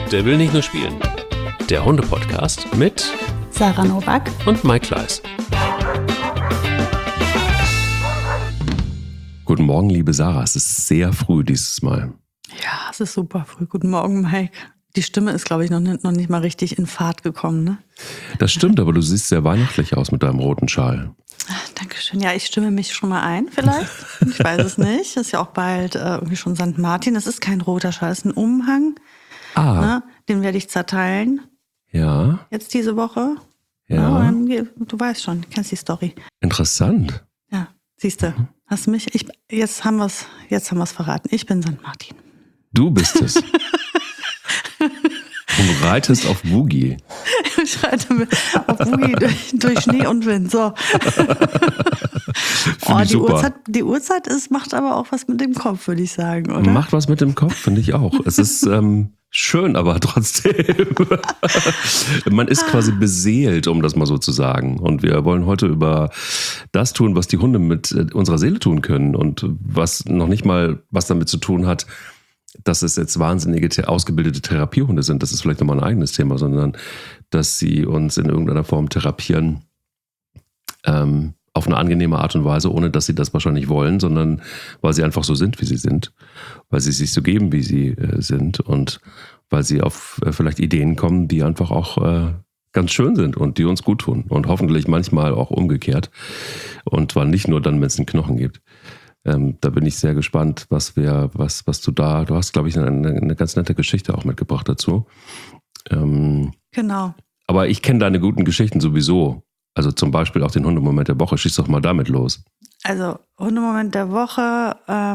Der will nicht nur spielen. Der Hunde-Podcast mit Sarah Nowak und Mike Kleiss. Guten Morgen, liebe Sarah. Es ist sehr früh dieses Mal. Ja, es ist super früh. Guten Morgen, Mike. Die Stimme ist, glaube ich, noch nicht mal richtig in Fahrt gekommen, ne? Das stimmt, aber du siehst sehr weihnachtlich aus mit deinem roten Schal. Dankeschön. Ja, ich stimme mich schon mal ein, vielleicht. Ich weiß es nicht. Ist ja auch bald irgendwie schon St. Martin. Das ist kein roter Schal, das ist ein Umhang. Ne? Den werde ich zerteilen. Ja. Jetzt diese Woche. Ja. Du weißt schon, du kennst die Story. Interessant. Ja, siehst du. Hast du mich? Jetzt haben wir es verraten. Ich bin St. Martin. Du bist es. Du reitest auf Boogie. Ich reite auf Boogie durch Schnee und Wind. So. Die Uhrzeit macht aber auch was mit dem Kopf, würde ich sagen, oder? Macht was mit dem Kopf, finde ich auch. Es ist schön, aber trotzdem. Man ist quasi beseelt, um das mal so zu sagen. Und wir wollen heute über das tun, was die Hunde mit unserer Seele tun können und was noch nicht mal was damit zu tun hat, dass es jetzt wahnsinnige, ausgebildete Therapiehunde sind. Das ist vielleicht nochmal ein eigenes Thema, sondern dass sie uns in irgendeiner Form therapieren, auf eine angenehme Art und Weise, ohne dass sie das wahrscheinlich wollen, sondern weil sie einfach so sind, wie sie sind, weil sie sich so geben, wie sie sind und weil sie auf vielleicht Ideen kommen, die einfach auch ganz schön sind und die uns gut tun und hoffentlich manchmal auch umgekehrt und zwar nicht nur dann, wenn es einen Knochen gibt. Da bin ich sehr gespannt, du hast, glaube ich, eine ganz nette Geschichte auch mitgebracht dazu. Genau. Aber ich kenne deine guten Geschichten sowieso. Also zum Beispiel auch den Hundemoment der Woche. Schieß doch mal damit los. Also Hundemoment der Woche.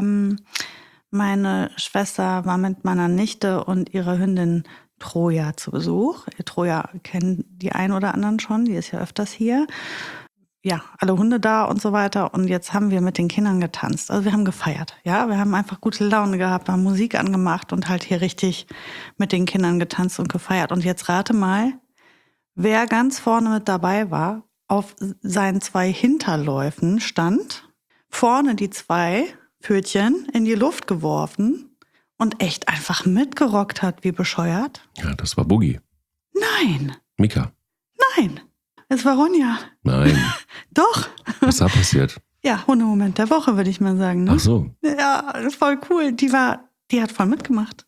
Meine Schwester war mit meiner Nichte und ihrer Hündin Troja zu Besuch. Troja kennen die einen oder anderen schon, die ist ja öfters hier. Ja, alle Hunde da und so weiter. Und jetzt haben wir mit den Kindern getanzt. Also wir haben gefeiert. Ja, wir haben einfach gute Laune gehabt, haben Musik angemacht und halt hier richtig mit den Kindern getanzt und gefeiert. Und jetzt rate mal, wer ganz vorne mit dabei war, auf seinen 2 Hinterläufen stand, vorne die 2 Pfötchen in die Luft geworfen und echt einfach mitgerockt hat, wie bescheuert. Ja, das war Boogie. Nein. Mika. Nein. Es war Ronja. Nein. Doch. Was da passiert? Ja, Hundemoment der Woche, würde ich mal sagen. Ne? Ach so. Ja, voll cool. Die hat voll mitgemacht.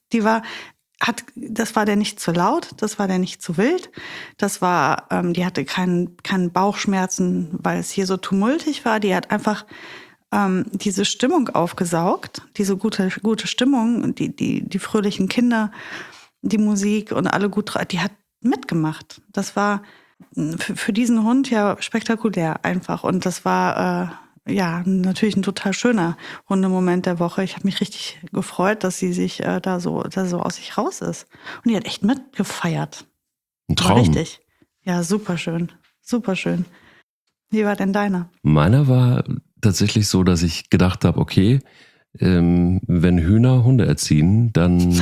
Das war der nicht zu laut, das war der nicht zu wild. Die hatte keinen Bauchschmerzen, weil es hier so tumultig war. Die hat einfach diese Stimmung aufgesaugt, diese gute Stimmung, die fröhlichen Kinder, die Musik und alle die hat mitgemacht. Das war für diesen Hund ja spektakulär einfach. Und das war natürlich ein total schöner Hundemoment der Woche. Ich habe mich richtig gefreut, dass sie sich da so aus sich raus ist. Und die hat echt mitgefeiert. Ein Traum. War richtig. Ja, super schön. Super schön. Wie war denn deiner? Meiner war tatsächlich so, dass ich gedacht habe, okay, wenn Hühner Hunde erziehen, dann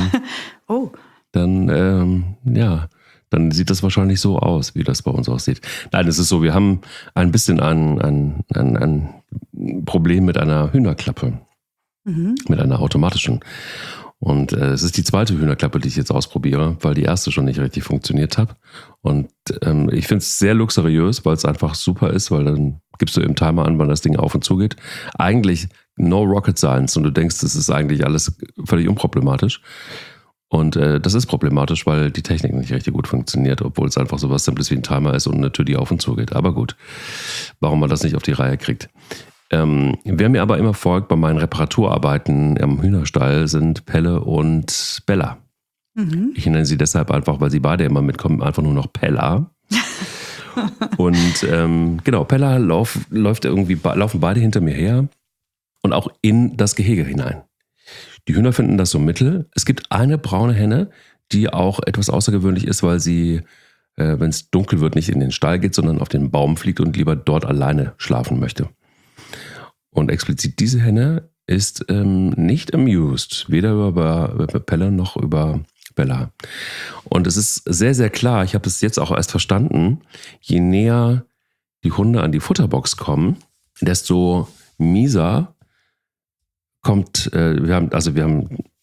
dann sieht das wahrscheinlich so aus, wie das bei uns aussieht. Nein, es ist so, wir haben ein bisschen ein Problem mit einer Hühnerklappe, mit einer automatischen. Und es ist die zweite Hühnerklappe, die ich jetzt ausprobiere, weil die erste schon nicht richtig funktioniert hat. Und ich finde es sehr luxuriös, weil es einfach super ist, weil dann gibst du im Timer an, wann das Ding auf und zu geht. Eigentlich no rocket science und du denkst, das ist eigentlich alles völlig unproblematisch. Und das ist problematisch, weil die Technik nicht richtig gut funktioniert, obwohl es einfach so was Simples wie ein Timer ist und eine Tür, die auf und zu geht. Aber gut, warum man das nicht auf die Reihe kriegt. Wer mir aber immer folgt bei meinen Reparaturarbeiten am Hühnerstall sind Pelle und Bella. Mhm. Ich nenne sie deshalb einfach, weil sie beide immer mitkommen, einfach nur noch Pella. Und genau, Pella laufen beide hinter mir her und auch in das Gehege hinein. Die Hühner finden das so mittel. Es gibt eine braune Henne, die auch etwas außergewöhnlich ist, weil sie, wenn es dunkel wird, nicht in den Stall geht, sondern auf den Baum fliegt und lieber dort alleine schlafen möchte. Und explizit diese Henne ist nicht amused, weder über Pelle noch über Bella. Und es ist sehr, sehr klar, ich habe es jetzt auch erst verstanden, je näher die Hunde an die Futterbox kommen, desto mieser kommt, wir haben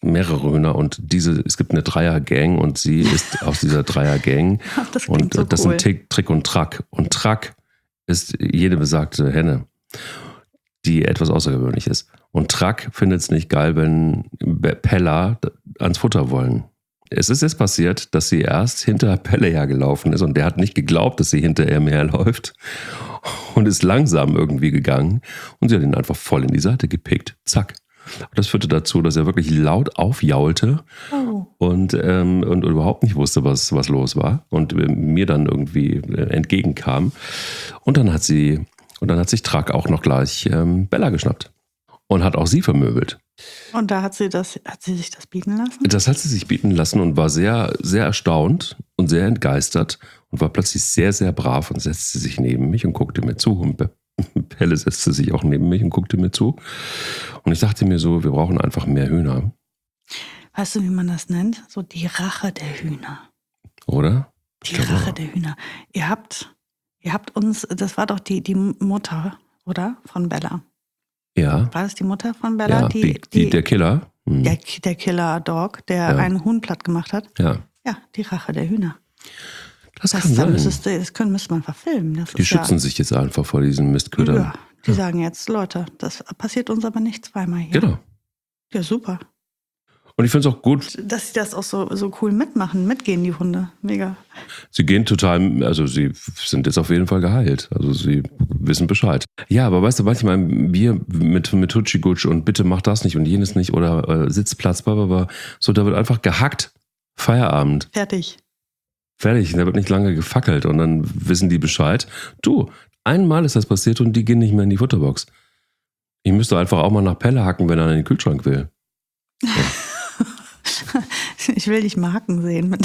mehrere Hühner und es gibt eine Dreier-Gang und sie ist aus dieser Dreier-Gang. Das Und so das cool. sind Trick und Track. Und Track ist jede besagte Henne, die etwas außergewöhnlich ist. Und Track findet es nicht geil, wenn Pella ans Futter wollen. Es ist jetzt passiert, dass sie erst hinter Pelle hergelaufen ist und der hat nicht geglaubt, dass sie hinter ihm herläuft und ist langsam irgendwie gegangen und sie hat ihn einfach voll in die Seite gepickt. Zack. Das führte dazu, dass er wirklich laut aufjaulte und überhaupt nicht wusste, was los war und mir dann irgendwie entgegenkam. Und dann hat sich Track auch noch gleich Bella geschnappt und hat auch sie vermöbelt. Und da hat sie sich das bieten lassen? Das hat sie sich bieten lassen und war sehr, sehr erstaunt und sehr entgeistert und war plötzlich sehr, sehr brav und setzte sich neben mich und guckte mir zu. Und Pelle setzte sich auch neben mich und guckte mir zu. Und ich dachte mir so, wir brauchen einfach mehr Hühner. Weißt du, wie man das nennt? So die Rache der Hühner. Oder? Die Rache der Hühner. Ihr habt uns, das war doch die Mutter, oder? Von Bella. Ja. War das die Mutter von Bella? Ja, der Killer. Der Killer-Dog, der einen Huhn platt gemacht hat? Ja. Ja, die Rache der Hühner. Das kann sein. Müsste man verfilmen. Die schützen sich jetzt einfach vor diesen Mistködern. Ja, die sagen jetzt, Leute, das passiert uns aber nicht zweimal hier. Genau. Ja, super. Und ich finde es auch gut. Dass sie das auch so cool mitgehen, die Hunde. Mega. Sie gehen total, also sie sind jetzt auf jeden Fall geheilt. Also sie wissen Bescheid. Ja, aber weißt du, manchmal wir mit Hutschigutsch und bitte mach das nicht und jenes nicht oder Sitzplatz, blablabla. So, da wird einfach gehackt. Feierabend. Fertig. Da wird nicht lange gefackelt und dann wissen die Bescheid. Du, einmal ist das passiert und die gehen nicht mehr in die Futterbox. Ich müsste einfach auch mal nach Pelle hacken, wenn er in den Kühlschrank will. Ja. Ich will dich Marken sehen.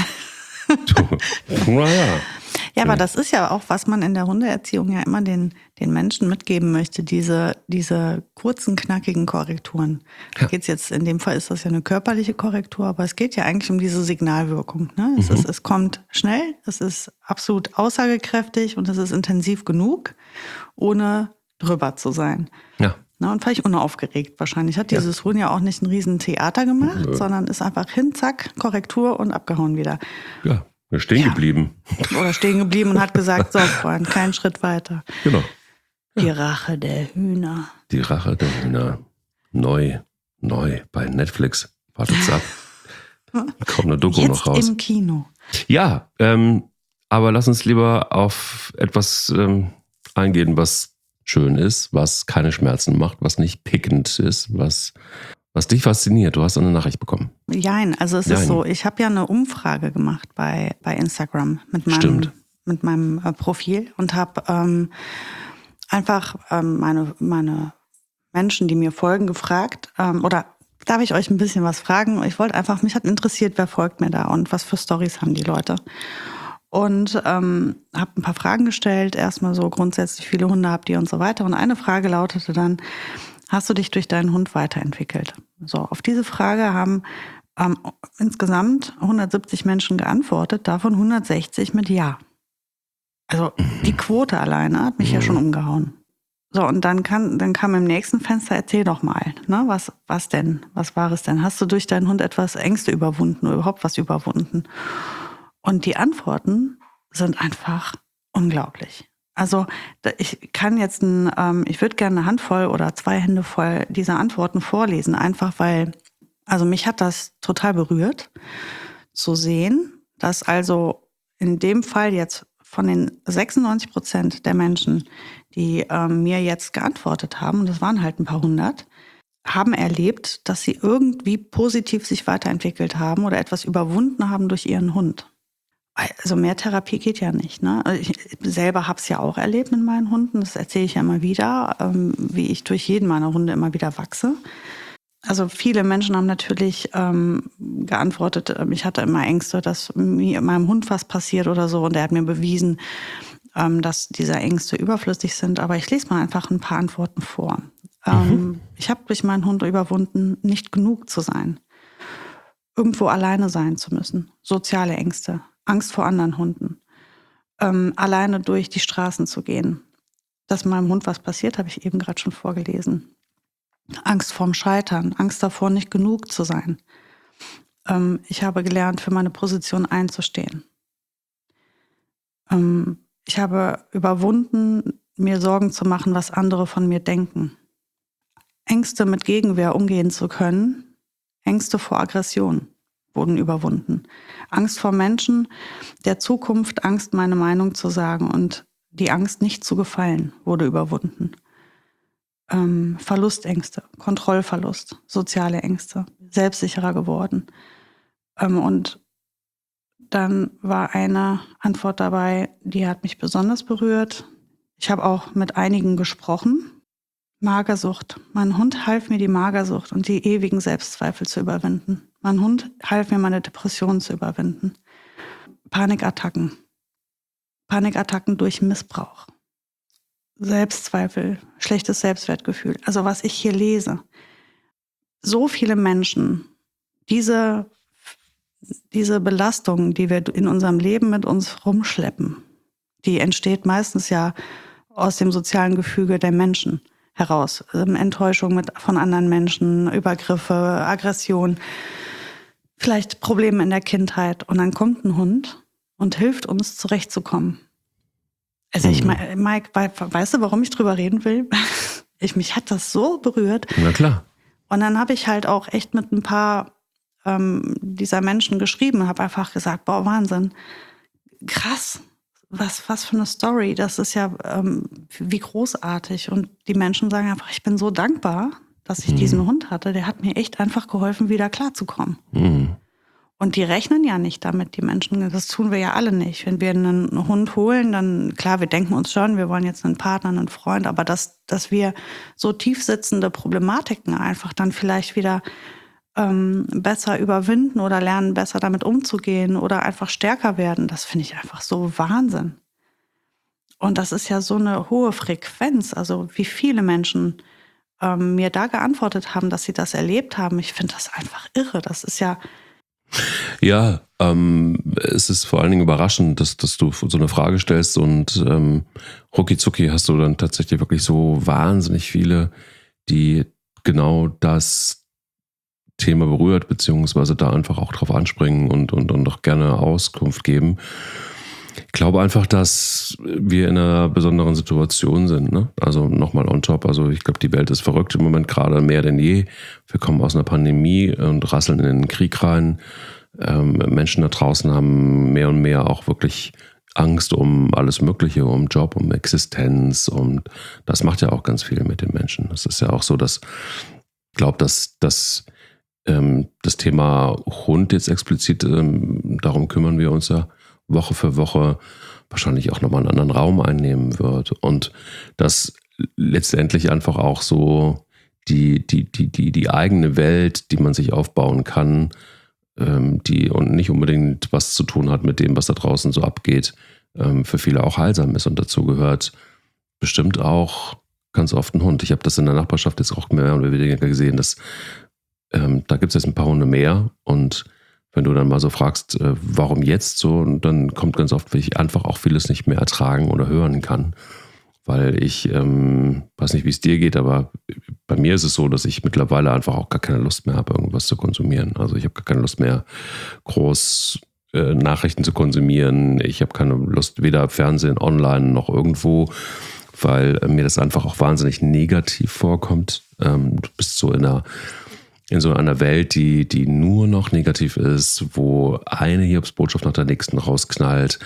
Naja. Ja, aber das ist ja auch, was man in der Hundeerziehung ja immer den Menschen mitgeben möchte, diese kurzen, knackigen Korrekturen. Ja. Geht's jetzt, in dem Fall ist das ja eine körperliche Korrektur, aber es geht ja eigentlich um diese Signalwirkung. Ne? Es kommt schnell, es ist absolut aussagekräftig und es ist intensiv genug, ohne drüber zu sein. Ja. Na, und völlig unaufgeregt wahrscheinlich. Hat dieses Huhn ja auch nicht ein riesen Theater gemacht, sondern ist einfach hin, zack, Korrektur und abgehauen wieder. Ja, stehen geblieben. Oder stehen geblieben und hat gesagt, so Freund, keinen Schritt weiter. Genau. Die Rache der Hühner. Die Rache der Hühner. Neu bei Netflix. Wartet's ab. Kommt eine Doku Jetzt noch raus. im Kino. Ja, aber lass uns lieber auf etwas eingehen, was schön ist, was keine Schmerzen macht, was nicht pickend ist, was dich fasziniert. Du hast eine Nachricht bekommen. Jein, also es ist so, ich habe ja eine Umfrage gemacht bei Instagram mit meinem Profil und habe einfach meine Menschen, die mir folgen, gefragt, oder darf ich euch ein bisschen was fragen? Mich hat interessiert, wer folgt mir da und was für Storys haben die Leute? Und habe ein paar Fragen gestellt, erstmal so grundsätzlich, viele Hunde habt ihr und so weiter. Und eine Frage lautete dann, hast du dich durch deinen Hund weiterentwickelt? So, auf diese Frage haben insgesamt 170 Menschen geantwortet, davon 160 mit Ja. Also die Quote alleine hat mich ja schon umgehauen. So, und dann kam im nächsten Fenster, erzähl doch mal, ne, was denn? Was war es denn? Hast du durch deinen Hund etwas Ängste überwunden oder überhaupt was überwunden? Und die Antworten sind einfach unglaublich. Also ich würde gerne eine Handvoll oder 2 Hände voll dieser Antworten vorlesen, einfach weil, also mich hat das total berührt, zu sehen, dass also in dem Fall jetzt von den 96% der Menschen, die mir jetzt geantwortet haben, und das waren halt ein paar hundert, haben erlebt, dass sie irgendwie positiv sich weiterentwickelt haben oder etwas überwunden haben durch ihren Hund. Also mehr Therapie geht ja nicht. Ne? Ich selber habe es ja auch erlebt mit meinen Hunden. Das erzähle ich ja immer wieder, wie ich durch jeden meiner Hunde immer wieder wachse. Also viele Menschen haben natürlich geantwortet, ich hatte immer Ängste, dass meinem Hund was passiert oder so. Und er hat mir bewiesen, dass diese Ängste überflüssig sind. Aber ich lese mal einfach ein paar Antworten vor. Ich habe durch meinen Hund überwunden, nicht genug zu sein. Irgendwo alleine sein zu müssen. Soziale Ängste. Angst vor anderen Hunden. Alleine durch die Straßen zu gehen. Dass meinem Hund was passiert, habe ich eben gerade schon vorgelesen. Angst vorm Scheitern, Angst davor, nicht genug zu sein. Ich habe gelernt, für meine Position einzustehen. Ich habe überwunden, mir Sorgen zu machen, was andere von mir denken. Ängste mit Gegenwehr umgehen zu können, Ängste vor Aggression wurden überwunden. Angst vor Menschen, der Zukunft, Angst, meine Meinung zu sagen und die Angst, nicht zu gefallen, wurde überwunden. Verlustängste, Kontrollverlust, soziale Ängste, selbstsicherer geworden. Und dann war eine Antwort dabei, die hat mich besonders berührt. Ich habe auch mit einigen gesprochen. Magersucht. Mein Hund half mir, die Magersucht und die ewigen Selbstzweifel zu überwinden. Mein Hund half mir, meine Depressionen zu überwinden. Panikattacken. Panikattacken durch Missbrauch. Selbstzweifel, schlechtes Selbstwertgefühl. Also was ich hier lese. So viele Menschen, diese Belastung, die wir in unserem Leben mit uns rumschleppen, die entsteht meistens ja aus dem sozialen Gefüge der Menschen heraus. Enttäuschung von anderen Menschen, Übergriffe, Aggression, vielleicht Probleme in der Kindheit. Und dann kommt ein Hund und hilft uns, zurechtzukommen. Also Mike, weißt du, warum ich drüber reden will? Mich hat das so berührt. Na klar. Und dann habe ich halt auch echt mit ein paar dieser Menschen geschrieben und habe einfach gesagt, boah, Wahnsinn, krass, was für eine Story, das ist ja wie großartig. Und die Menschen sagen einfach, ich bin so dankbar, dass ich diesen Hund hatte, der hat mir echt einfach geholfen, wieder klarzukommen. Und die rechnen ja nicht damit, die Menschen, das tun wir ja alle nicht. Wenn wir einen Hund holen, dann, klar, wir denken uns schon, wir wollen jetzt einen Partner, einen Freund, aber dass wir so tief sitzende Problematiken einfach dann vielleicht wieder besser überwinden oder lernen, besser damit umzugehen oder einfach stärker werden, das finde ich einfach so Wahnsinn. Und das ist ja so eine hohe Frequenz, also wie viele Menschen mir da geantwortet haben, dass sie das erlebt haben. Ich finde das einfach irre. Das ist ja... Ja, es ist vor allen Dingen überraschend, dass du so eine Frage stellst und rucki-zucki hast du dann tatsächlich wirklich so wahnsinnig viele, die genau das Thema berührt, beziehungsweise da einfach auch drauf anspringen und auch gerne Auskunft geben. Ich glaube einfach, dass wir in einer besonderen Situation sind. Ne? Also nochmal on top. Also ich glaube, die Welt ist verrückt im Moment gerade mehr denn je. Wir kommen aus einer Pandemie und rasseln in den Krieg rein. Menschen da draußen haben mehr und mehr auch wirklich Angst um alles Mögliche, um Job, um Existenz. Und das macht ja auch ganz viel mit den Menschen. Das ist ja auch so, dass ich glaube, dass das Thema Hund jetzt explizit, darum kümmern wir uns ja Woche für Woche, wahrscheinlich auch nochmal einen anderen Raum einnehmen wird. Und dass letztendlich einfach auch so die eigene Welt, die man sich aufbauen kann, die und nicht unbedingt was zu tun hat mit dem, was da draußen so abgeht, für viele auch heilsam ist. Und dazu gehört bestimmt auch ganz oft ein Hund. Ich habe das in der Nachbarschaft jetzt auch mehr oder weniger gesehen, dass da gibt es jetzt ein paar Hunde mehr und wenn du dann mal so fragst, warum jetzt so, und dann kommt ganz oft, weil ich einfach auch vieles nicht mehr ertragen oder hören kann, weil ich weiß nicht, wie es dir geht, aber bei mir ist es so, dass ich mittlerweile einfach auch gar keine Lust mehr habe, irgendwas zu konsumieren. Also ich habe gar keine Lust mehr, groß Nachrichten zu konsumieren. Ich habe keine Lust, weder Fernsehen, online noch irgendwo, weil mir das einfach auch wahnsinnig negativ vorkommt. Du bist so in so einer Welt, die nur noch negativ ist, wo eine Hiobsbotschaft nach der nächsten rausknallt,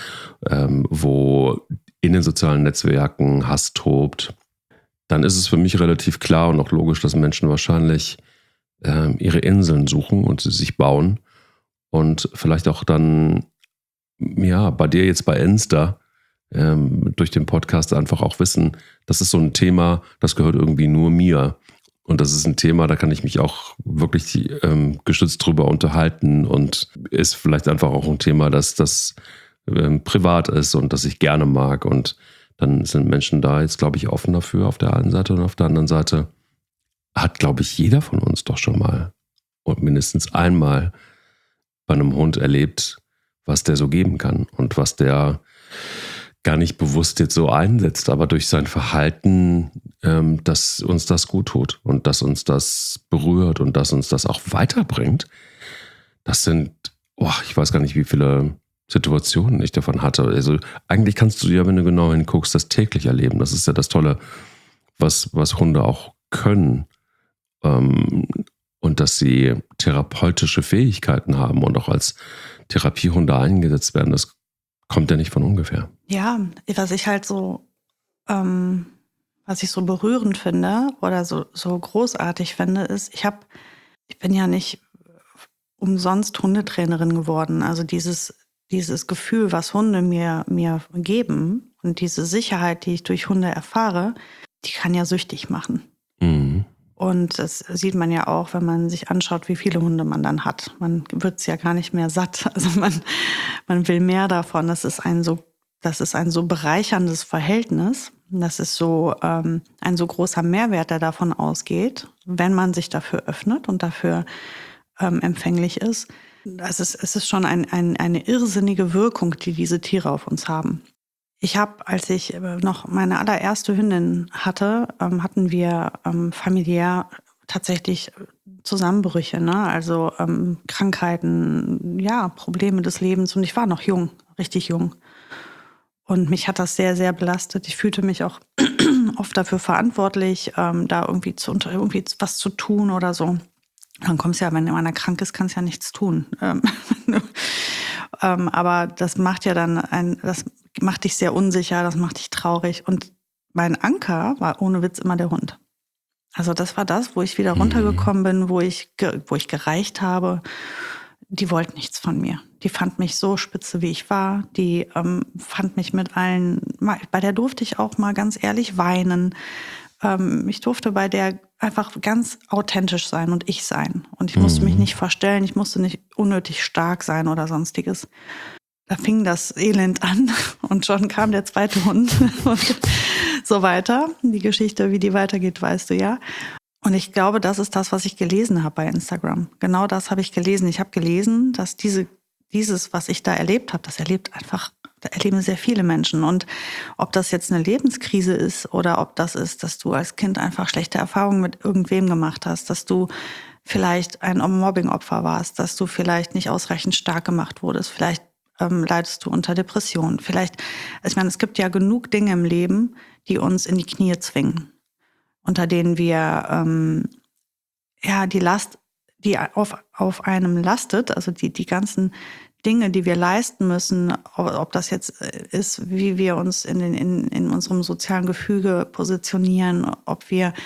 wo in den sozialen Netzwerken Hass tobt, dann ist es für mich relativ klar und auch logisch, dass Menschen wahrscheinlich ihre Inseln suchen und sie sich bauen und vielleicht auch dann, ja, bei dir jetzt bei Insta, durch den Podcast einfach auch wissen, das ist so ein Thema, das gehört irgendwie nur mir. Und das ist ein Thema, da kann ich mich auch wirklich gestützt drüber unterhalten und ist vielleicht einfach auch ein Thema, das privat ist und das ich gerne mag. Und dann sind Menschen da jetzt, glaube ich, offen dafür auf der einen Seite und auf der anderen Seite hat, glaube ich, jeder von uns doch schon mal und mindestens einmal bei einem Hund erlebt, was der so geben kann und was der gar nicht bewusst jetzt so einsetzt, aber durch sein Verhalten, dass uns das gut tut und dass uns das berührt und dass uns das auch weiterbringt, das sind, ich weiß gar nicht, wie viele Situationen ich davon hatte. Also eigentlich kannst du ja, wenn du genau hinguckst, das täglich erleben. Das ist ja das Tolle, was Hunde auch können. Und dass sie therapeutische Fähigkeiten haben und auch als Therapiehunde eingesetzt werden, das kommt ja nicht von ungefähr. Ja, was ich halt so, was ich so berührend finde oder so großartig finde, ist, ich bin ja nicht umsonst Hundetrainerin geworden. Also dieses Gefühl, was Hunde mir geben und diese Sicherheit, die ich durch Hunde erfahre, die kann ja süchtig machen. Mhm. Und das sieht man ja auch, wenn man sich anschaut, wie viele Hunde man dann hat. Man wird es ja gar nicht mehr satt. Also man will mehr davon. Das ist ein so bereicherndes Verhältnis. Das ist so ein so großer Mehrwert, der davon ausgeht, wenn man sich dafür öffnet und dafür empfänglich ist. Es ist schon eine irrsinnige Wirkung, die diese Tiere auf uns haben. Ich habe, als ich noch meine allererste Hündin hatte, hatten wir familiär tatsächlich Zusammenbrüche, ne? Also Krankheiten, ja, Probleme des Lebens. Und ich war noch jung, richtig jung. Und mich hat das sehr, sehr belastet. Ich fühlte mich auch oft dafür verantwortlich, da irgendwie was zu tun oder so. Dann kommst du ja, wenn einer krank ist, kannst du ja nichts tun. Aber das macht ja das macht dich sehr unsicher, das macht dich traurig. Und mein Anker war ohne Witz immer der Hund. Also das war das, wo ich wieder runtergekommen bin, wo ich gereicht habe. Die wollten nichts von mir. Die fand mich so spitze, wie ich war. Die fand mich mit allen, bei der durfte ich auch mal ganz ehrlich weinen. Ich durfte bei der einfach ganz authentisch sein und ich sein. Und ich musste mich nicht verstellen, ich musste nicht unnötig stark sein oder sonstiges. Da fing das Elend an und schon kam der zweite Hund und so weiter. Die Geschichte, wie die weitergeht, weißt du ja. Und ich glaube, das ist das, was ich gelesen habe bei Instagram. Genau das habe ich gelesen. Ich habe gelesen, dass dieses, was ich da erlebt habe, da erleben sehr viele Menschen. Und ob das jetzt eine Lebenskrise ist oder ob das ist, dass du als Kind einfach schlechte Erfahrungen mit irgendwem gemacht hast, dass du vielleicht ein Mobbing-Opfer warst, dass du vielleicht nicht ausreichend stark gemacht wurdest, vielleicht leidest du unter Depressionen. Vielleicht, ich meine, es gibt ja genug Dinge im Leben, die uns in die Knie zwingen, unter denen wir die Last, die auf einem lastet, also die ganzen Dinge, die wir leisten müssen, ob das jetzt ist, wie wir uns in unserem sozialen Gefüge positionieren, ob wir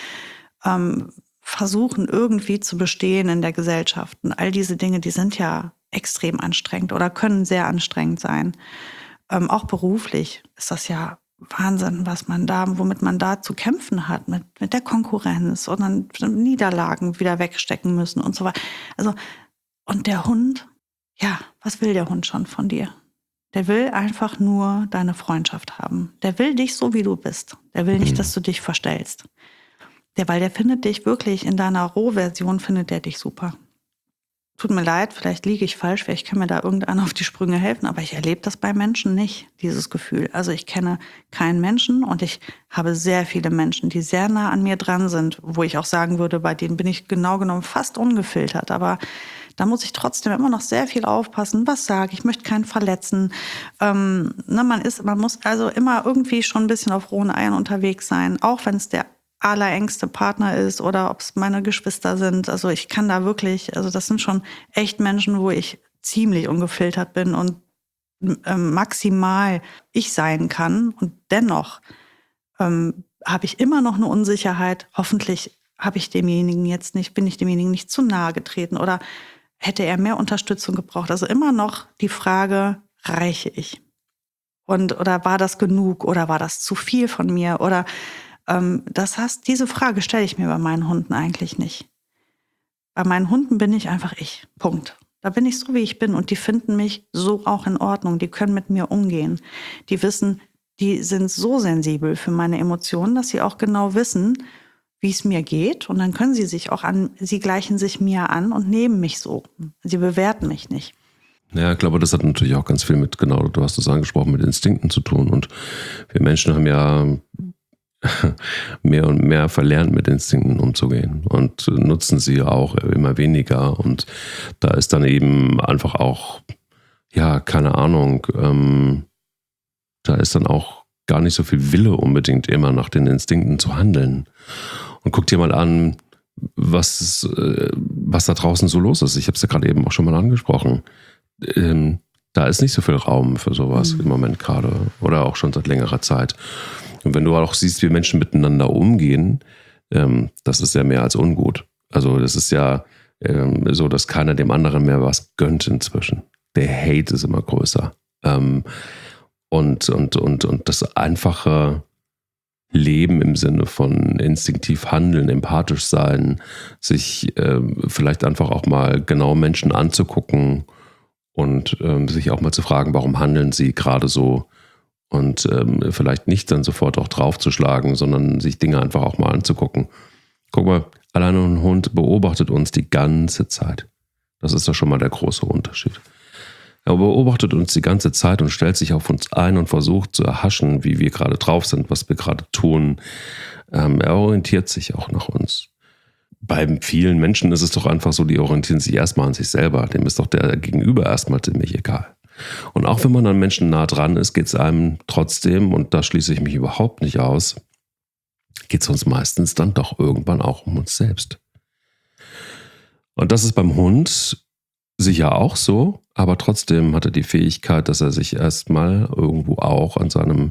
versuchen, irgendwie zu bestehen in der Gesellschaft. Und all diese Dinge, die sind ja extrem anstrengend oder können sehr anstrengend sein. Auch beruflich ist das ja Wahnsinn, womit man da zu kämpfen hat, mit der Konkurrenz und dann Niederlagen wieder wegstecken müssen und so weiter. Also, und der Hund, ja, was will der Hund schon von dir? Der will einfach nur deine Freundschaft haben. Der will dich so, wie du bist. Der will nicht, dass du dich verstellst. Weil der findet dich wirklich in deiner Rohversion, findet der dich super. Tut mir leid, vielleicht liege ich falsch, vielleicht kann mir da irgendeiner auf die Sprünge helfen, aber ich erlebe das bei Menschen nicht, dieses Gefühl. Also ich kenne keinen Menschen und ich habe sehr viele Menschen, die sehr nah an mir dran sind, wo ich auch sagen würde, bei denen bin ich genau genommen fast ungefiltert, aber da muss ich trotzdem immer noch sehr viel aufpassen, was sage ich, möchte keinen verletzen. Man muss also immer irgendwie schon ein bisschen auf rohen Eiern unterwegs sein, auch wenn es der allerengste Partner ist oder ob es meine Geschwister sind. Also ich kann da wirklich, also das sind schon echt Menschen, wo ich ziemlich ungefiltert bin und maximal ich sein kann. Und dennoch habe ich immer noch eine Unsicherheit. Hoffentlich bin ich demjenigen nicht zu nahe getreten oder hätte er mehr Unterstützung gebraucht. Also immer noch die Frage, reiche ich? Oder war das genug oder war das zu viel von mir? Oder diese Frage stelle ich mir bei meinen Hunden eigentlich nicht. Bei meinen Hunden bin ich einfach ich. Punkt. Da bin ich so, wie ich bin und die finden mich so auch in Ordnung. Die können mit mir umgehen. Die wissen, die sind so sensibel für meine Emotionen, dass sie auch genau wissen, wie es mir geht. Und dann können sie gleichen sich mir an und nehmen mich so. Sie bewerten mich nicht. Ja, ich glaube, das hat natürlich auch ganz viel mit, genau, du hast es angesprochen, mit Instinkten zu tun. Und wir Menschen haben ja mehr und mehr verlernt, mit Instinkten umzugehen und nutzen sie auch immer weniger. Und da ist dann eben einfach auch, ja, keine Ahnung, da ist dann auch gar nicht so viel Wille unbedingt immer nach den Instinkten zu handeln. Und guck dir mal an, was da draußen so los ist. Ich habe es ja gerade eben auch schon mal angesprochen. Da ist nicht so viel Raum für sowas im Moment gerade oder auch schon seit längerer Zeit. Und wenn du auch siehst, wie Menschen miteinander umgehen, das ist ja mehr als ungut. Also das ist ja so, dass keiner dem anderen mehr was gönnt inzwischen. Der Hate ist immer größer. Und das einfache Leben im Sinne von instinktiv handeln, empathisch sein, sich vielleicht einfach auch mal genau Menschen anzugucken und sich auch mal zu fragen, warum handeln sie gerade so, und vielleicht nicht dann sofort auch draufzuschlagen, sondern sich Dinge einfach auch mal anzugucken. Guck mal, alleine ein Hund beobachtet uns die ganze Zeit. Das ist doch schon mal der große Unterschied. Er beobachtet uns die ganze Zeit und stellt sich auf uns ein und versucht zu erhaschen, wie wir gerade drauf sind, was wir gerade tun. Er orientiert sich auch nach uns. Bei vielen Menschen ist es doch einfach so, die orientieren sich erstmal an sich selber. Dem ist doch der Gegenüber erstmal ziemlich egal. Und auch wenn man an Menschen nah dran ist, geht es einem trotzdem, und da schließe ich mich überhaupt nicht aus, geht es uns meistens dann doch irgendwann auch um uns selbst. Und das ist beim Hund sicher auch so, aber trotzdem hat er die Fähigkeit, dass er sich erstmal irgendwo auch an seinem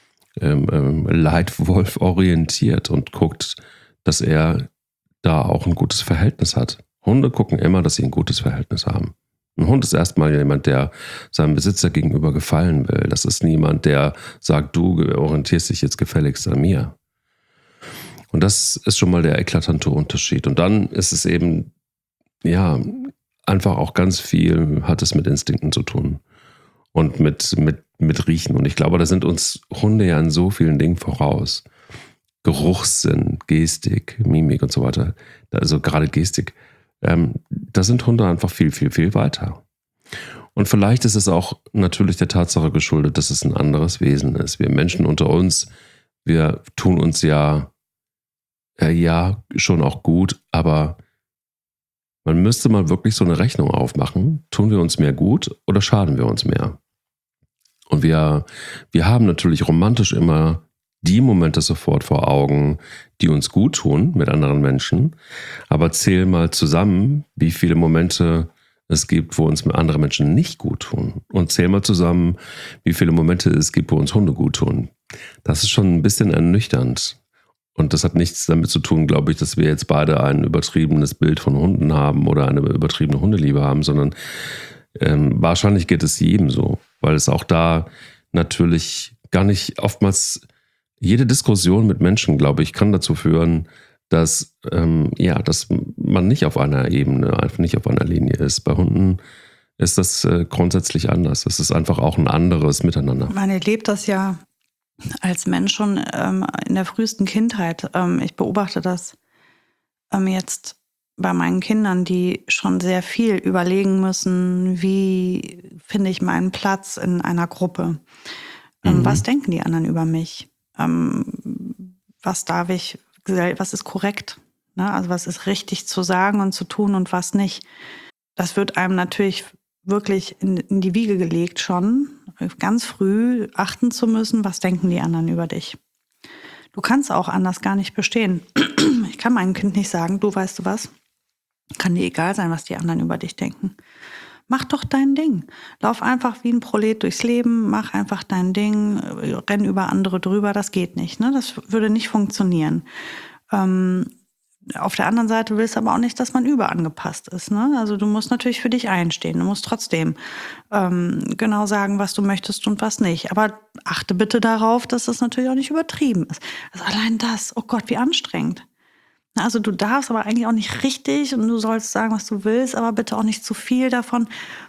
Leitwolf orientiert und guckt, dass er da auch ein gutes Verhältnis hat. Hunde gucken immer, dass sie ein gutes Verhältnis haben. Ein Hund ist erstmal jemand, der seinem Besitzer gegenüber gefallen will. Das ist niemand, der sagt, du orientierst dich jetzt gefälligst an mir. Und das ist schon mal der eklatante Unterschied. Und dann ist es eben, ja, einfach auch ganz viel hat es mit Instinkten zu tun und mit Riechen. Und ich glaube, da sind uns Hunde ja in so vielen Dingen voraus. Geruchssinn, Gestik, Mimik und so weiter. Also gerade Gestik. Da sind Hunde einfach viel, viel, viel weiter. Und vielleicht ist es auch natürlich der Tatsache geschuldet, dass es ein anderes Wesen ist. Wir Menschen unter uns, wir tun uns ja schon auch gut, aber man müsste mal wirklich so eine Rechnung aufmachen. Tun wir uns mehr gut oder schaden wir uns mehr? Und wir haben natürlich romantisch immer die Momente sofort vor Augen, die uns gut tun mit anderen Menschen. Aber zähl mal zusammen, wie viele Momente es gibt, wo uns andere Menschen nicht gut tun. Und zähl mal zusammen, wie viele Momente es gibt, wo uns Hunde gut tun. Das ist schon ein bisschen ernüchternd. Und das hat nichts damit zu tun, glaube ich, dass wir jetzt beide ein übertriebenes Bild von Hunden haben oder eine übertriebene Hundeliebe haben, sondern wahrscheinlich geht es jedem so, weil es auch da natürlich gar nicht oftmals jede Diskussion mit Menschen, glaube ich, kann dazu führen, dass man nicht auf einer Ebene, einfach nicht auf einer Linie ist. Bei Hunden ist das grundsätzlich anders. Es ist einfach auch ein anderes Miteinander. Man erlebt das ja als Mensch schon in der frühesten Kindheit. Ich beobachte das jetzt bei meinen Kindern, die schon sehr viel überlegen müssen, wie finde ich meinen Platz in einer Gruppe. Was denken die anderen über mich? Was ist korrekt? Ne? Also was ist richtig zu sagen und zu tun und was nicht? Das wird einem natürlich wirklich in die Wiege gelegt schon, ganz früh achten zu müssen, was denken die anderen über dich. Du kannst auch anders gar nicht bestehen. Ich kann meinem Kind nicht sagen, du weißt du was, kann dir egal sein, was die anderen über dich denken. Mach doch dein Ding. Lauf einfach wie ein Prolet durchs Leben, mach einfach dein Ding, renn über andere drüber, das geht nicht. Ne? Das würde nicht funktionieren. Auf der anderen Seite willst du aber auch nicht, dass man überangepasst ist. Ne? Also du musst natürlich für dich einstehen. Du musst trotzdem genau sagen, was du möchtest und was nicht. Aber achte bitte darauf, dass das natürlich auch nicht übertrieben ist. Also allein das, oh Gott, wie anstrengend. Also du darfst aber eigentlich auch nicht richtig und du sollst sagen, was du willst, aber bitte auch nicht zu viel davon.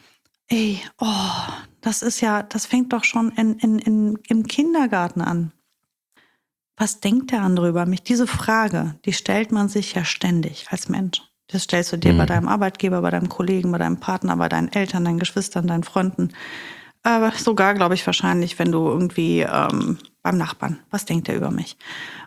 Das fängt doch schon im Kindergarten an. Was denkt der andere über mich? Diese Frage, die stellt man sich ja ständig als Mensch. Das stellst du dir bei deinem Arbeitgeber, bei deinem Kollegen, bei deinem Partner, bei deinen Eltern, deinen Geschwistern, deinen Freunden. Aber sogar, glaube ich, wahrscheinlich, wenn du irgendwie beim Nachbarn. Was denkt er über mich?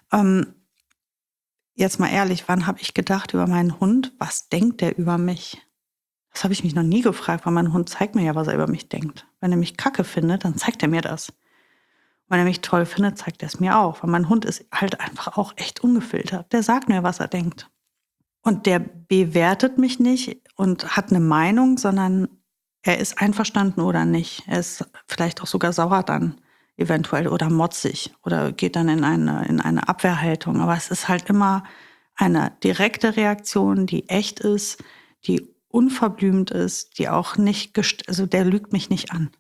Jetzt mal ehrlich, wann habe ich gedacht über meinen Hund, was denkt der über mich? Das habe ich mich noch nie gefragt, weil mein Hund zeigt mir ja, was er über mich denkt. Wenn er mich kacke findet, dann zeigt er mir das. Wenn er mich toll findet, zeigt er es mir auch. Weil mein Hund ist halt einfach auch echt ungefiltert. Der sagt mir, was er denkt. Und der bewertet mich nicht und hat eine Meinung, sondern er ist einverstanden oder nicht. Er ist vielleicht auch sogar sauer dann eventuell oder motzig oder geht dann in eine Abwehrhaltung. Aber es ist halt immer eine direkte Reaktion, die echt ist, die unverblümt ist, die auch nicht, also der lügt mich nicht an.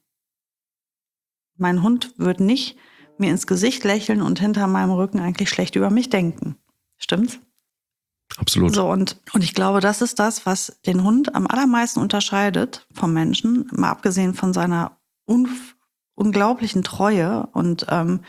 Mein Hund wird nicht mir ins Gesicht lächeln und hinter meinem Rücken eigentlich schlecht über mich denken. Stimmt's? Absolut. So, und ich glaube, das ist das, was den Hund am allermeisten unterscheidet vom Menschen, mal abgesehen von seiner unglaublichen Treue und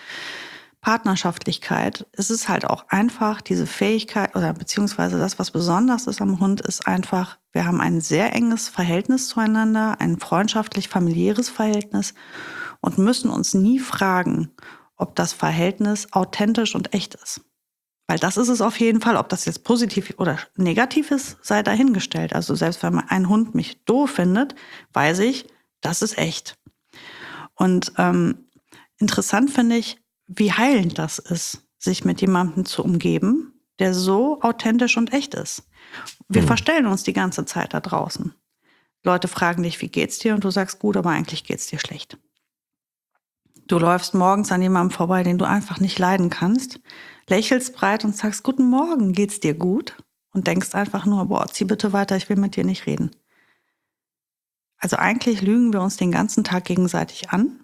Partnerschaftlichkeit. Es ist halt auch einfach diese Fähigkeit oder beziehungsweise das, was besonders ist am Hund, ist einfach, wir haben ein sehr enges Verhältnis zueinander, ein freundschaftlich-familiäres Verhältnis und müssen uns nie fragen, ob das Verhältnis authentisch und echt ist. Weil das ist es auf jeden Fall. Ob das jetzt positiv oder negativ ist, sei dahingestellt. Also selbst wenn ein Hund mich doof findet, weiß ich, das ist echt. Und interessant finde ich, wie heilend das ist, sich mit jemandem zu umgeben, der so authentisch und echt ist. Wir verstellen uns die ganze Zeit da draußen. Leute fragen dich, wie geht's dir? Und du sagst gut, aber eigentlich geht's dir schlecht. Du läufst morgens an jemandem vorbei, den du einfach nicht leiden kannst, lächelst breit und sagst, guten Morgen, geht's dir gut? Und denkst einfach nur, boah, zieh bitte weiter, ich will mit dir nicht reden. Also eigentlich lügen wir uns den ganzen Tag gegenseitig an,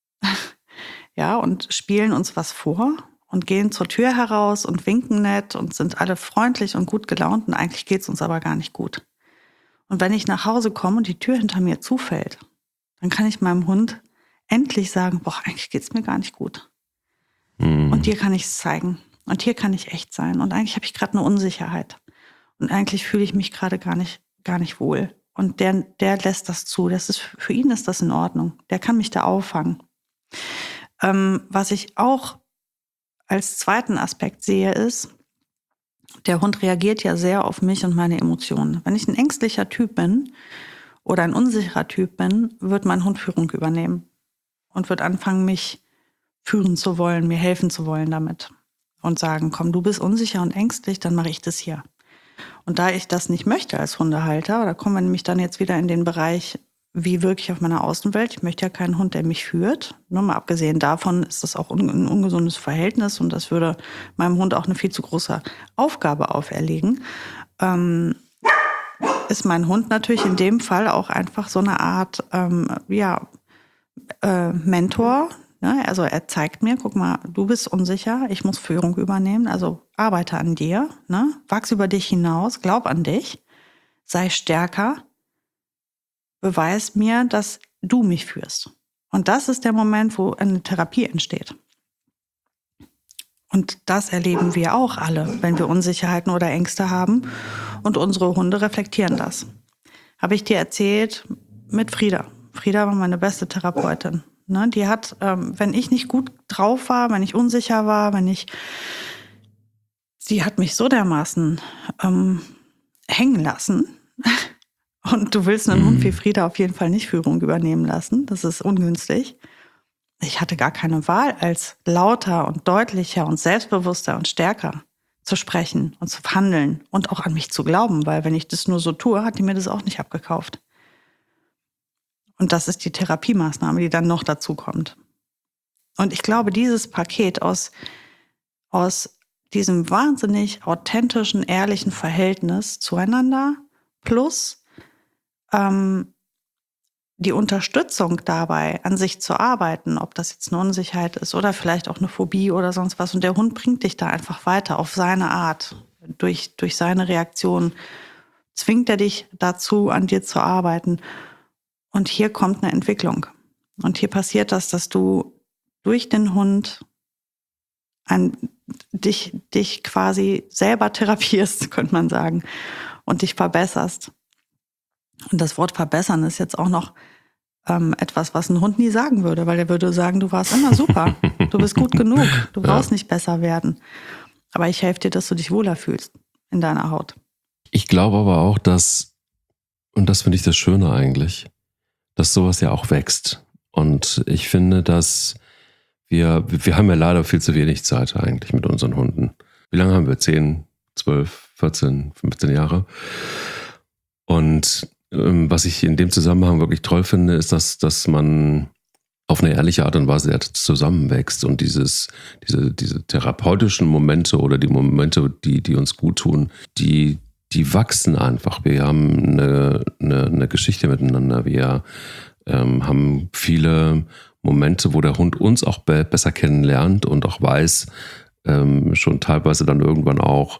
ja, und spielen uns was vor und gehen zur Tür heraus und winken nett und sind alle freundlich und gut gelaunt und eigentlich geht's uns aber gar nicht gut. Und wenn ich nach Hause komme und die Tür hinter mir zufällt, dann kann ich meinem Hund endlich sagen, boah, eigentlich geht's mir gar nicht gut. Und dir kann ich es zeigen. Und hier kann ich echt sein. Und eigentlich habe ich gerade eine Unsicherheit. Und eigentlich fühle ich mich gerade gar nicht wohl. Und der lässt das zu. Für ihn ist das in Ordnung. Der kann mich da auffangen. Was ich auch als zweiten Aspekt sehe, ist, der Hund reagiert ja sehr auf mich und meine Emotionen. Wenn ich ein ängstlicher Typ bin oder ein unsicherer Typ bin, wird mein Hund Führung übernehmen und wird anfangen, mich führen zu wollen, mir helfen zu wollen damit. Und sagen, komm, du bist unsicher und ängstlich, dann mache ich das hier. Und da ich das nicht möchte als Hundehalter, da kommen wir nämlich dann jetzt wieder in den Bereich, wie wirke ich auf meiner Außenwelt. Ich möchte ja keinen Hund, der mich führt. Nur mal abgesehen davon ist das auch ein ungesundes Verhältnis und das würde meinem Hund auch eine viel zu große Aufgabe auferlegen. Ist mein Hund natürlich in dem Fall auch einfach so eine Art Mentor. Also er zeigt mir, guck mal, du bist unsicher, ich muss Führung übernehmen, also arbeite an dir, ne? Wachs über dich hinaus, glaub an dich, sei stärker, beweis mir, dass du mich führst. Und das ist der Moment, wo eine Therapie entsteht. Und das erleben wir auch alle, wenn wir Unsicherheiten oder Ängste haben. Und unsere Hunde reflektieren das. Habe ich dir erzählt mit Frieda. Frieda war meine beste Therapeutin. Ne, die hat, wenn ich nicht gut drauf war, wenn ich unsicher war, sie hat mich so dermaßen hängen lassen. Und du willst einen Hund wie Frieda auf jeden Fall nicht Führung übernehmen lassen. Das ist ungünstig. Ich hatte gar keine Wahl, als lauter und deutlicher und selbstbewusster und stärker zu sprechen und zu handeln und auch an mich zu glauben. Weil wenn ich das nur so tue, hat die mir das auch nicht abgekauft. Und das ist die Therapiemaßnahme, die dann noch dazu kommt. Und ich glaube, dieses Paket aus diesem wahnsinnig authentischen, ehrlichen Verhältnis zueinander plus die Unterstützung dabei, an sich zu arbeiten, ob das jetzt eine Unsicherheit ist oder vielleicht auch eine Phobie oder sonst was. Und der Hund bringt dich da einfach weiter auf seine Art. Durch seine Reaktion zwingt er dich dazu, an dir zu arbeiten. Und hier kommt eine Entwicklung. Und hier passiert das, dass du durch den Hund dich quasi selber therapierst, könnte man sagen, und dich verbesserst. Und das Wort verbessern ist jetzt auch noch etwas, was ein Hund nie sagen würde, weil er würde sagen, du warst immer super, du bist gut genug, du brauchst nicht besser werden. Aber ich helfe dir, dass du dich wohler fühlst in deiner Haut. Ich glaube aber auch, dass, und das finde ich das Schöne eigentlich, dass sowas ja auch wächst. Und ich finde, dass wir haben ja leider viel zu wenig Zeit eigentlich mit unseren Hunden. Wie lange haben wir? 10, 12, 14, 15 Jahre? Und was ich in dem Zusammenhang wirklich toll finde, ist, dass man auf eine ehrliche Art und Weise zusammenwächst und diese therapeutischen Momente oder die Momente, die uns gut tun, die wachsen einfach. Wir haben eine Geschichte miteinander. Wir haben viele Momente, wo der Hund uns auch besser kennenlernt und auch weiß, schon teilweise dann irgendwann auch,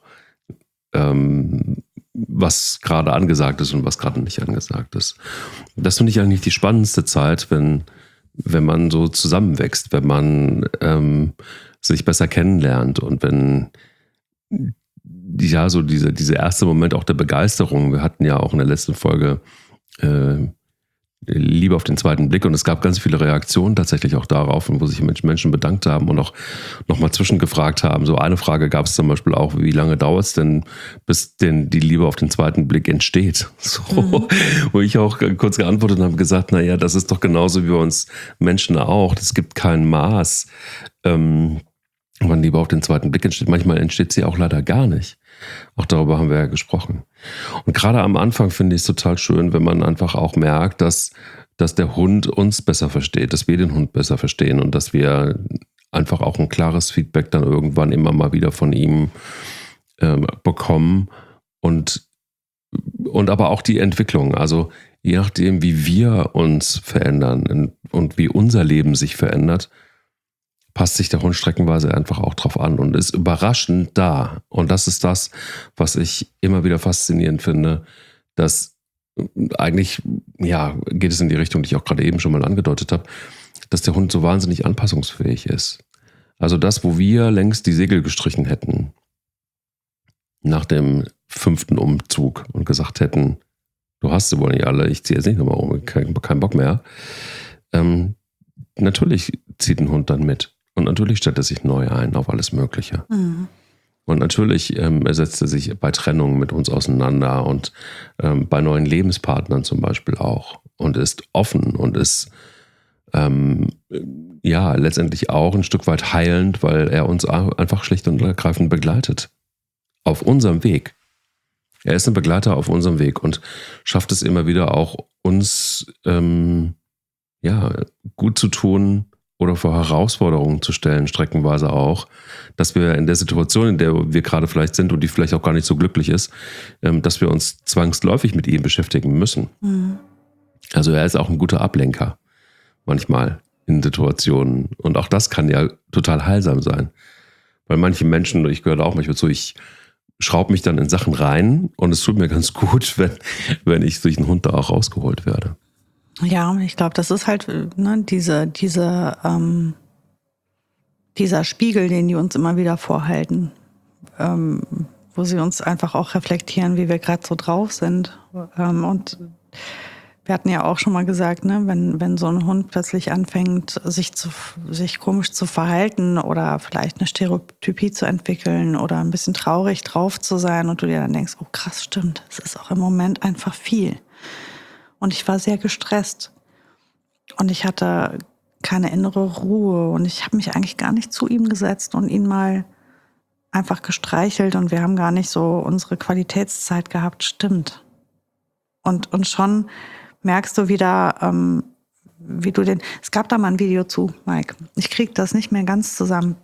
was gerade angesagt ist und was gerade nicht angesagt ist. Das finde ich eigentlich die spannendste Zeit, wenn man so zusammenwächst, wenn man sich besser kennenlernt und wenn so diese erste Moment auch der Begeisterung, wir hatten ja auch in der letzten Folge Liebe auf den zweiten Blick und es gab ganz viele Reaktionen tatsächlich auch darauf, wo sich Menschen bedankt haben und auch nochmal zwischengefragt haben. So eine Frage gab es zum Beispiel auch, wie lange dauert es denn, bis denn die Liebe auf den zweiten Blick entsteht? So, wo ich auch kurz geantwortet und habe gesagt, naja, das ist doch genauso wie bei uns Menschen auch. Es gibt kein Maß, wann Liebe auf den zweiten Blick entsteht. Manchmal entsteht sie auch leider gar nicht. Auch darüber haben wir ja gesprochen. Und gerade am Anfang finde ich es total schön, wenn man einfach auch merkt, dass der Hund uns besser versteht, dass wir den Hund besser verstehen und dass wir einfach auch ein klares Feedback dann irgendwann immer mal wieder von ihm bekommen und aber auch die Entwicklung. Also je nachdem, wie wir uns verändern und wie unser Leben sich verändert, passt sich der Hund streckenweise einfach auch drauf an und ist überraschend da. Und das ist das, was ich immer wieder faszinierend finde, dass eigentlich, ja, geht es in die Richtung, die ich auch gerade eben schon mal angedeutet habe, dass der Hund so wahnsinnig anpassungsfähig ist. Also das, wo wir längst die Segel gestrichen hätten, nach dem 5. Umzug und gesagt hätten, du hast sie wohl nicht alle, ich ziehe jetzt nicht nochmal um, kein Bock mehr. Natürlich zieht ein Hund dann mit. Und natürlich stellt er sich neu ein auf alles Mögliche. Mhm. Und natürlich setzt er sich bei Trennungen mit uns auseinander und bei neuen Lebenspartnern zum Beispiel auch. Und ist offen und ist letztendlich auch ein Stück weit heilend, weil er uns einfach schlicht und ergreifend begleitet. Auf unserem Weg. Er ist ein Begleiter auf unserem Weg und schafft es immer wieder auch, uns gut zu tun oder vor Herausforderungen zu stellen, streckenweise auch, dass wir in der Situation, in der wir gerade vielleicht sind und die vielleicht auch gar nicht so glücklich ist, dass wir uns zwangsläufig mit ihm beschäftigen müssen. Mhm. Also er ist auch ein guter Ablenker manchmal in Situationen und auch das kann ja total heilsam sein. Weil manche Menschen, ich gehöre auch manchmal zu, ich schraube mich dann in Sachen rein und es tut mir ganz gut, wenn ich durch einen Hund da auch rausgeholt werde. Ja, ich glaube, das ist halt dieser Spiegel, den die uns immer wieder vorhalten, wo sie uns einfach auch reflektieren, wie wir gerade so drauf sind. Und wir hatten ja auch schon mal gesagt, ne, wenn so ein Hund plötzlich anfängt, sich komisch zu verhalten oder vielleicht eine Stereotypie zu entwickeln oder ein bisschen traurig drauf zu sein und du dir dann denkst, oh krass, stimmt, es ist auch im Moment einfach viel. Und ich war sehr gestresst und ich hatte keine innere Ruhe und ich habe mich eigentlich gar nicht zu ihm gesetzt und ihn mal einfach gestreichelt und wir haben gar nicht so unsere Qualitätszeit gehabt, stimmt. Und schon merkst du wieder, wie du es gab da mal ein Video zu, Mike, ich kriege das nicht mehr ganz zusammen.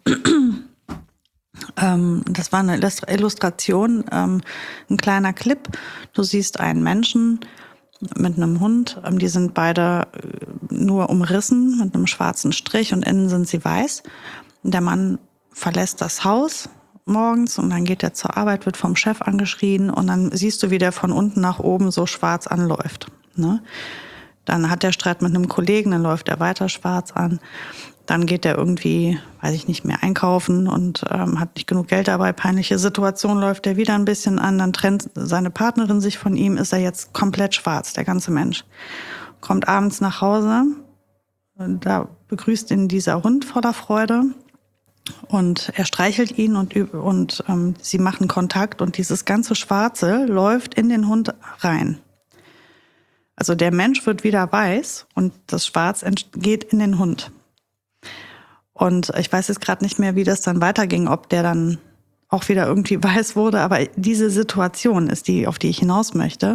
Das war eine Illustration, ein kleiner Clip, du siehst einen Menschen mit einem Hund, die sind beide nur umrissen mit einem schwarzen Strich und innen sind sie weiß. Der Mann verlässt das Haus morgens und dann geht er zur Arbeit, wird vom Chef angeschrien und dann siehst du, wie der von unten nach oben so schwarz anläuft. Ne? Dann hat er Streit mit einem Kollegen, dann läuft er weiter schwarz an. Dann geht er irgendwie, weiß ich nicht mehr, einkaufen und hat nicht genug Geld dabei. Peinliche Situation, läuft er wieder ein bisschen an. Dann trennt seine Partnerin sich von ihm, ist er jetzt komplett schwarz, der ganze Mensch. kommt abends nach Hause. Da begrüßt ihn dieser Hund voller Freude. Und er streichelt ihn und sie machen Kontakt. Und dieses ganze Schwarze läuft in den Hund rein. Also der Mensch wird wieder weiß und das Schwarz geht in den Hund. Und ich weiß jetzt gerade nicht mehr, wie das dann weiterging, ob der dann auch wieder irgendwie weiß wurde. Aber diese Situation ist die, auf die ich hinaus möchte.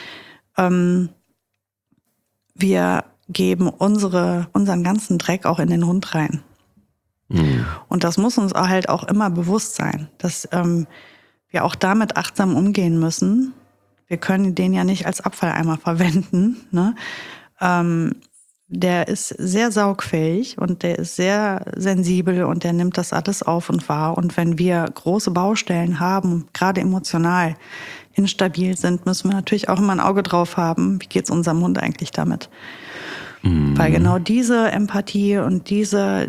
Wir geben unseren ganzen Dreck auch in den Hund rein. Mhm. Und das muss uns halt auch immer bewusst sein, dass wir auch damit achtsam umgehen müssen. Wir können den ja nicht als Abfalleimer verwenden, ne? Der ist sehr saugfähig und der ist sehr sensibel und der nimmt das alles auf und wahr. Und wenn wir große Baustellen haben, gerade emotional instabil sind, müssen wir natürlich auch immer ein Auge drauf haben, wie geht's unserem Hund eigentlich damit? Mhm. Weil genau diese Empathie und das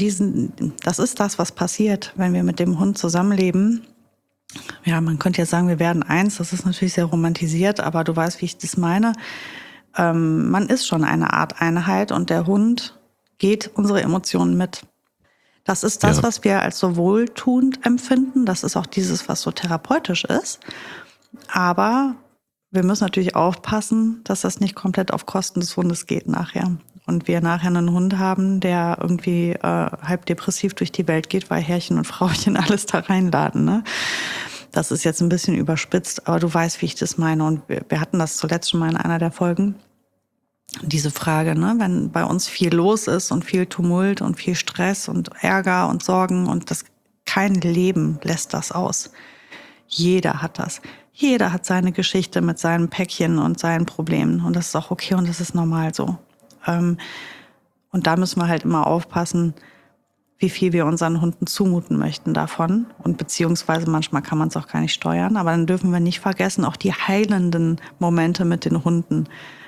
ist das, was passiert, wenn wir mit dem Hund zusammenleben. Ja, man könnte ja sagen, wir werden eins, das ist natürlich sehr romantisiert, aber du weißt, wie ich das meine. Man ist schon eine Art Einheit und der Hund geht unsere Emotionen mit. Das ist das, was wir als so wohltuend empfinden. Das ist auch dieses, was so therapeutisch ist. Aber wir müssen natürlich aufpassen, dass das nicht komplett auf Kosten des Hundes geht nachher. Und wir nachher einen Hund haben, der irgendwie halb depressiv durch die Welt geht, weil Herrchen und Frauchen alles da reinladen, ne? Das ist jetzt ein bisschen überspitzt, aber du weißt, wie ich das meine. Und wir hatten das zuletzt schon mal in einer der Folgen. Diese Frage, ne, wenn bei uns viel los ist und viel Tumult und viel Stress und Ärger und Sorgen und kein Leben lässt das aus. Jeder hat das. Jeder hat seine Geschichte mit seinen Päckchen und seinen Problemen. Und das ist auch okay und das ist normal so. Und da müssen wir halt immer aufpassen, wie viel wir unseren Hunden zumuten möchten davon. Und beziehungsweise manchmal kann man es auch gar nicht steuern. Aber dann dürfen wir nicht vergessen, auch die heilenden Momente mit den Hunden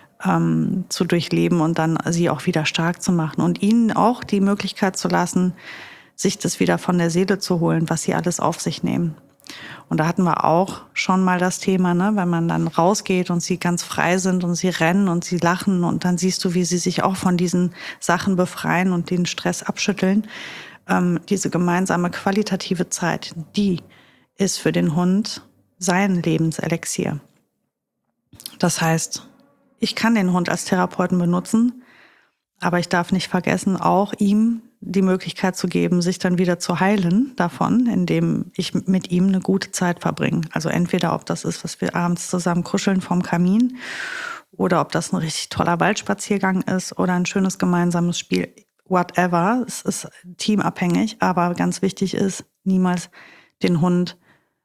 zu durchleben und dann sie auch wieder stark zu machen. Und ihnen auch die Möglichkeit zu lassen, sich das wieder von der Seele zu holen, was sie alles auf sich nehmen. Und da hatten wir auch schon mal das Thema, ne, wenn man dann rausgeht und sie ganz frei sind und sie rennen und sie lachen und dann siehst du, wie sie sich auch von diesen Sachen befreien und den Stress abschütteln. Diese gemeinsame qualitative Zeit, die ist für den Hund sein Lebenselixier. Das heißt, ich kann den Hund als Therapeuten benutzen, aber ich darf nicht vergessen, auch ihm die Möglichkeit zu geben, sich dann wieder zu heilen davon, indem ich mit ihm eine gute Zeit verbringe. Also entweder, ob das ist, was wir abends zusammen kuscheln vorm Kamin oder ob das ein richtig toller Waldspaziergang ist oder ein schönes gemeinsames Spiel, whatever. Es ist teamabhängig, aber ganz wichtig ist, niemals den Hund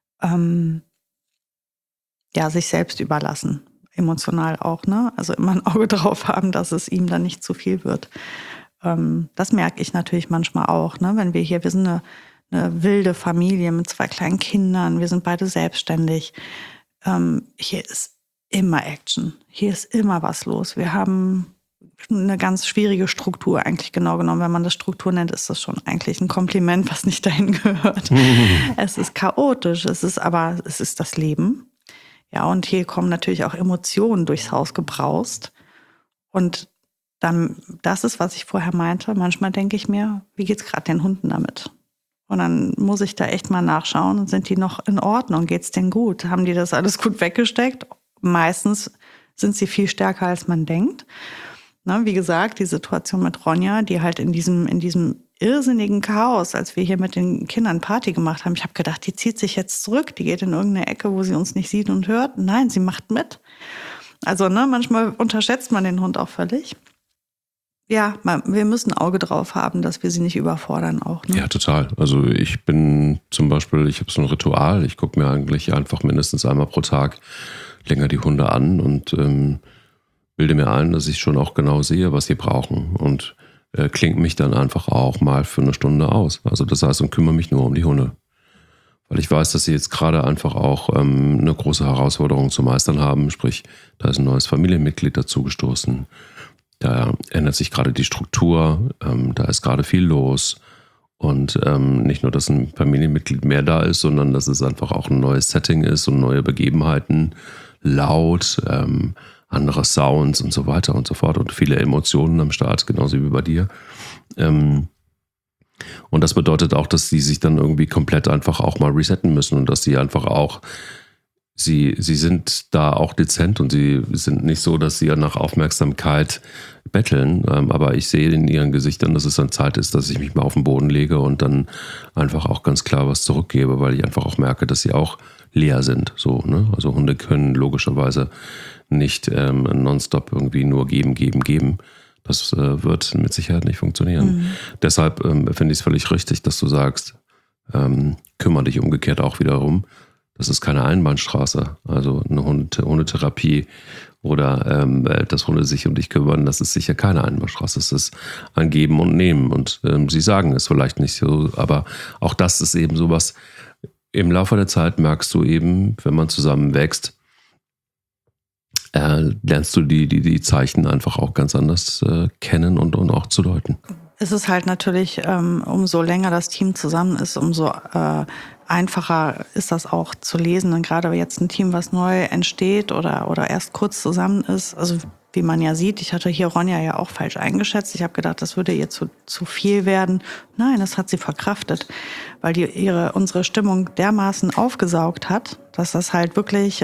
sich selbst überlassen. Emotional auch, ne? Also immer ein Auge drauf haben, dass es ihm dann nicht zu viel wird. Das merke ich natürlich manchmal auch, ne? Wenn wir sind eine wilde Familie mit 2 kleinen Kindern, wir sind beide selbstständig. Hier ist immer Action, hier ist immer was los. Wir haben eine ganz schwierige Struktur eigentlich genau genommen. Wenn man das Struktur nennt, ist das schon eigentlich ein Kompliment, was nicht dahin gehört. Es ist chaotisch, es ist das Leben. Ja, und hier kommen natürlich auch Emotionen durchs Haus gebraust. Und dann, das ist, was ich vorher meinte. Manchmal denke ich mir, wie geht's gerade den Hunden damit? Und dann muss ich da echt mal nachschauen. Sind die noch in Ordnung? Geht's denen gut? Haben die das alles gut weggesteckt? Meistens sind sie viel stärker, als man denkt. Ne, wie gesagt, die Situation mit Ronja, die halt in diesem irrsinnigen Chaos, als wir hier mit den Kindern Party gemacht haben, ich habe gedacht, die zieht sich jetzt zurück, die geht in irgendeine Ecke, wo sie uns nicht sieht und hört. Nein, sie macht mit. Also manchmal unterschätzt man den Hund auch völlig. Ja, wir müssen ein Auge drauf haben, dass wir sie nicht überfordern auch. Ne? Ja, total. Also ich bin zum Beispiel, ich habe so ein Ritual, ich gucke mir eigentlich einfach mindestens einmal pro Tag länger die Hunde an und bilde mir ein, dass ich schon auch genau sehe, was sie brauchen und klinge mich dann einfach auch mal für eine Stunde aus. Also das heißt, und kümmere mich nur um die Hunde. Weil ich weiß, dass sie jetzt gerade einfach auch eine große Herausforderung zu meistern haben. Sprich, da ist ein neues Familienmitglied dazugestoßen. Da ändert sich gerade die Struktur. Da ist gerade viel los. Und nicht nur, dass ein Familienmitglied mehr da ist, sondern dass es einfach auch ein neues Setting ist und neue Begebenheiten. Laut, andere Sounds und so weiter und so fort und viele Emotionen am Start, genauso wie bei dir. Und das bedeutet auch, dass sie sich dann irgendwie komplett einfach auch mal resetten müssen und dass sie einfach auch, sie sind da auch dezent und sie sind nicht so, dass sie nach Aufmerksamkeit betteln, aber ich sehe in ihren Gesichtern, dass es dann Zeit ist, dass ich mich mal auf den Boden lege und dann einfach auch ganz klar was zurückgebe, weil ich einfach auch merke, dass sie auch leer sind. So, ne? Also Hunde können logischerweise nicht nonstop irgendwie nur geben. Das wird mit Sicherheit nicht funktionieren. Deshalb finde ich es völlig richtig, dass du sagst, kümmere dich umgekehrt auch wieder darum. Das ist keine Einbahnstraße. Also eine Hundetherapie oder dass Hunde sich um dich kümmern, das ist sicher keine Einbahnstraße. Es ist ein Geben und Nehmen. Und sie sagen es vielleicht nicht so, aber auch das ist eben sowas. Im Laufe der Zeit merkst du eben, wenn man zusammen wächst, lernst du die Zeichen einfach auch ganz anders kennen und auch zu deuten. Es ist halt natürlich, umso länger das Team zusammen ist, umso einfacher ist das auch zu lesen. Und gerade jetzt ein Team, was neu entsteht oder erst kurz zusammen ist, also wie man ja sieht, ich hatte hier Ronja ja auch falsch eingeschätzt. Ich habe gedacht, das würde ihr zu viel werden. Nein, das hat sie verkraftet, weil die unsere Stimmung dermaßen aufgesaugt hat, dass das halt wirklich...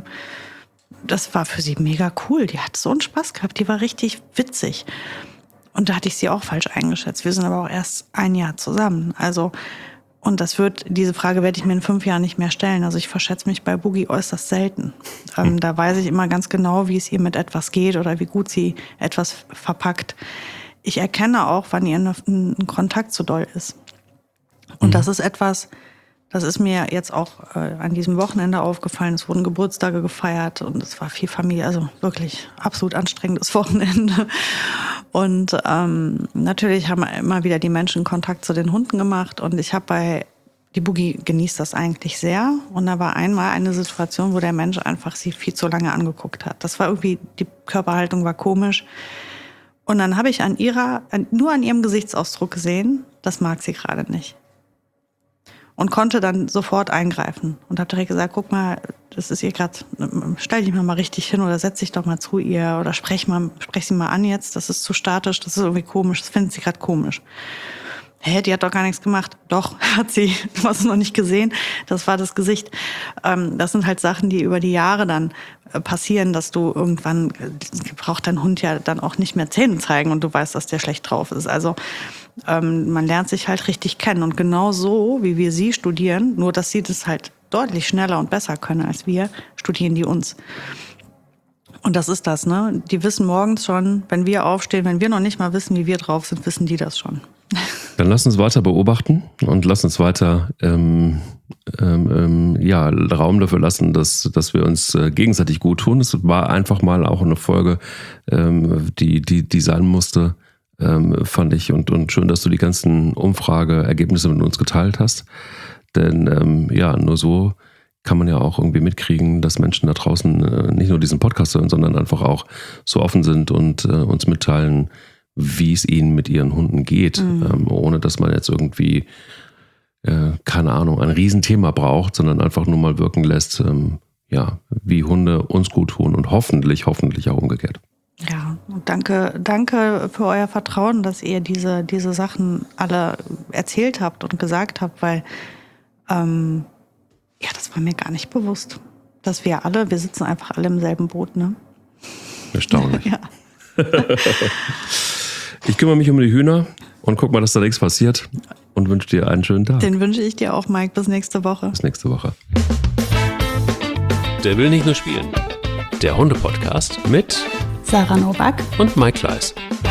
das war für sie mega cool. Die hat so einen Spaß gehabt. Die war richtig witzig. Und da hatte ich sie auch falsch eingeschätzt. Wir sind aber auch erst ein Jahr zusammen. Also, und diese Frage werde ich mir in 5 Jahren nicht mehr stellen. Also ich verschätze mich bei Boogie äußerst selten. Da weiß ich immer ganz genau, wie es ihr mit etwas geht oder wie gut sie etwas verpackt. Ich erkenne auch, wann ihr ein Kontakt zu doll ist. Und das ist etwas... Das ist mir jetzt auch an diesem Wochenende aufgefallen. Es wurden Geburtstage gefeiert und es war viel Familie. Also wirklich absolut anstrengendes Wochenende. Und natürlich haben immer wieder die Menschen Kontakt zu den Hunden gemacht. Und ich habe die Boogie genießt das eigentlich sehr. Und da war einmal eine Situation, wo der Mensch einfach sie viel zu lange angeguckt hat. Das war irgendwie, die Körperhaltung war komisch. Und dann habe ich nur an ihrem Gesichtsausdruck gesehen, das mag sie gerade nicht. Und konnte dann sofort eingreifen und habe direkt gesagt, guck mal, das ist ihr gerade, stell dich mal richtig hin oder setz dich doch mal zu ihr oder sprech sie mal an jetzt, das ist zu statisch, das ist irgendwie komisch, das findet sie gerade komisch. Hä, die hat doch gar nichts gemacht. Doch, hat sie, du hast es noch nicht gesehen, das war das Gesicht. Das sind halt Sachen, die über die Jahre dann passieren, dass du irgendwann, braucht dein Hund ja dann auch nicht mehr Zähne zeigen und du weißt, dass der schlecht drauf ist. Also man lernt sich halt richtig kennen. Und genau so, wie wir sie studieren, nur dass sie das halt deutlich schneller und besser können als wir, studieren die uns. Und das ist das, ne? Die wissen morgens schon, wenn wir aufstehen, wenn wir noch nicht mal wissen, wie wir drauf sind, wissen die das schon. Dann lass uns weiter beobachten und lass uns weiter Raum dafür lassen, dass wir uns gegenseitig gut tun. Es war einfach mal auch eine Folge, die sein musste, fand ich. Und schön, dass du die ganzen Umfrageergebnisse mit uns geteilt hast. Denn nur so kann man ja auch irgendwie mitkriegen, dass Menschen da draußen nicht nur diesen Podcast hören, sondern einfach auch so offen sind und uns mitteilen, wie es ihnen mit ihren Hunden geht, ohne dass man jetzt irgendwie, keine Ahnung, ein Riesenthema braucht, sondern einfach nur mal wirken lässt, wie Hunde uns gut tun und hoffentlich auch umgekehrt. Ja, und danke für euer Vertrauen, dass ihr diese Sachen alle erzählt habt und gesagt habt, weil das war mir gar nicht bewusst, dass wir sitzen einfach alle im selben Boot, ne? Erstaunlich. Ja. Ich kümmere mich um die Hühner und guck mal, dass da nichts passiert und wünsche dir einen schönen Tag. Den wünsche ich dir auch, Mike. Bis nächste Woche. Bis nächste Woche. Der will nicht nur spielen. Der Hunde-Podcast mit Sarah Novak und Mike Kleiss.